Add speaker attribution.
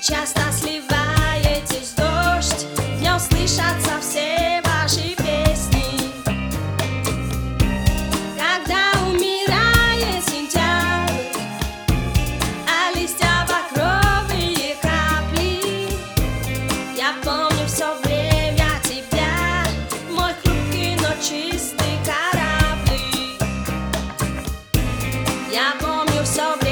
Speaker 1: часто сливаетесь в дождь, в нем слышатся все ваши песни. Когда умирает сентябрь, а листья багровые капли, я помню все время тебя, мой хрупкий, но чистый корабль. Я помню все время.